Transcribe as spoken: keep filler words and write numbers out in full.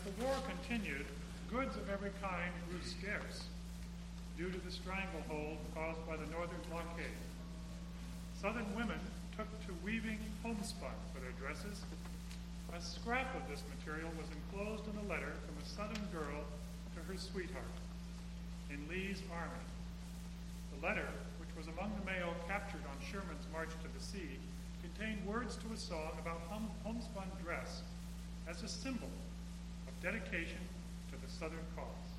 the war continued, goods of every kind grew scarce due to the stranglehold caused by the northern blockade. Southern women took to weaving homespun for their dresses. A scrap of this material was enclosed in a letter from a Southern girl to her sweetheart in Lee's army. The letter, which was among the mail captured on Sherman's march to the sea, contained words to a song about hom- homespun dress as a symbol of dedication to the Southern cause.